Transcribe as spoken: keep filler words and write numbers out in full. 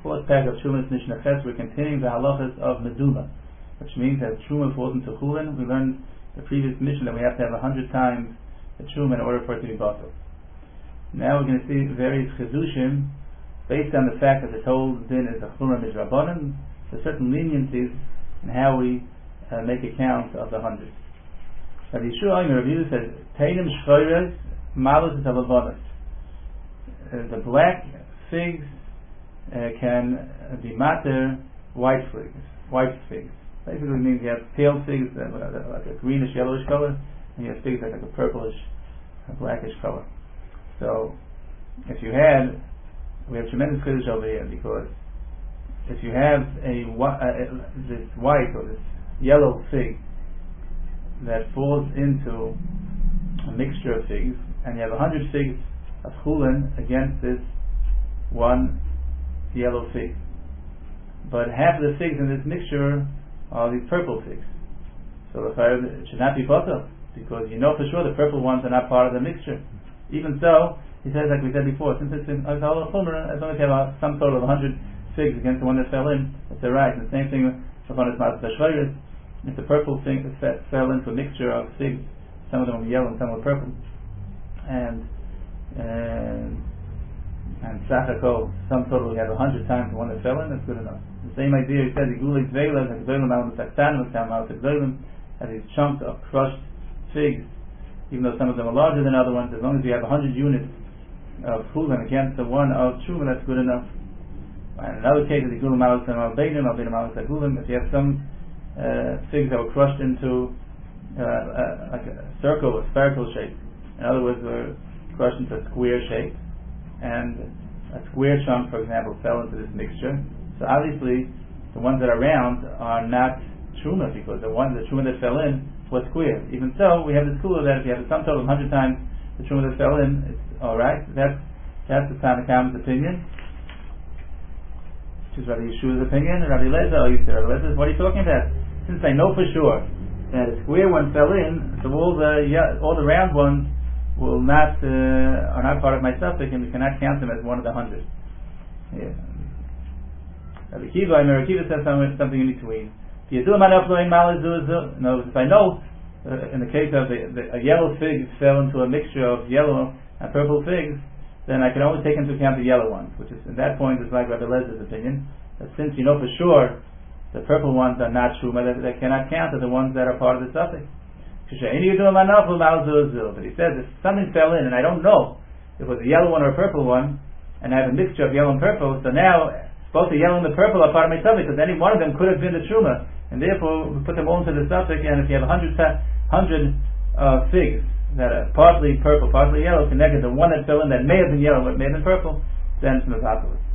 fourth paragraph of Trumas Mishnah Ches, we're continuing the halachas of Meduma, which means that Truma falls into Chulin. We learned the previous Mishnah that we have to have a hundred times the Truma in order for it to be batel. Now we're going to see various Chidushim based on the fact that the whole din is a Chulin Mizrabanan. There's certain leniencies in how we uh, make account of the hundred. Rabbi Yeshua Omer, Rabbi Yeshua says, Teinim Shchoires Malus Tavalvanas. The black figs uh, can be matter white figs. White figs basically means you have pale figs that are like a greenish yellowish color, and you have figs that are like a purplish, a blackish color. So, if you had, we have tremendous kiddush over here, because if you have a uh, this white or this yellow fig that falls into a mixture of figs, and you have a hundred figs of chulin against this one yellow fig, but half of the figs in this mixture are these purple figs, so the fire it should not be batel, because you know for sure the purple ones are not part of the mixture. Even so, he says, like we said before, since it's in as long as you have some total of a hundred figs against the one that fell in, it's alright. And the same thing with one that's if the purple thing that fell into a mixture of figs, some of them were yellow and some were purple, and and and Sachako, some total we have a hundred times the one that fell in, that's good enough. The same idea, he says, as these chunks of crushed figs, even though some of them are larger than other ones, as long as you have a hundred units of chulin against the one of truma, that's good enough. And in other cases, if you have some uh, figs that were crushed into uh, uh, like a circle, a spherical shape, in other words, were crushed into a square shape, and a square chunk, for example, fell into this mixture. So obviously, the ones that are round are not truma, because the one, the truma that fell in was square. Even so, we have this cooler that if you have a sum total of one hundred times the truma that fell in, it's all right. That's that's the Tanna Kamma's opinion, which is Rabbi Yeshua's opinion. And Rabbi Lezer, oh, you say Rabbi Lezer, what are you talking about? Since I know for sure that a square one fell in, so all the yeah, all the round ones will not uh, are not part of my suffix, and we cannot count them as one of the hundred. Yeah. Rabbi Kiva, I mean, Rabbi Kiva says something, something in between. In other words, if I know uh, in the case of the, the, a yellow fig fell into a mixture of yellow and purple figs, then I can only take into account the yellow ones, which is at that point is like Rabbi Lezer's opinion, that since you know for sure the purple ones are not truma, that they cannot count as the ones that are part of the suffix. But he says if something fell in and I don't know if it was a yellow one or a purple one, and I have a mixture of yellow and purple, so now both the yellow and the purple are part of my suffix, because any one of them could have been the truma, and therefore we put them all into the suffix. And if you have a hundred hundred uh, figs that are partly purple, partly yellow, connected to one that fell in that may have been yellow but may have been purple, then it's mevatel.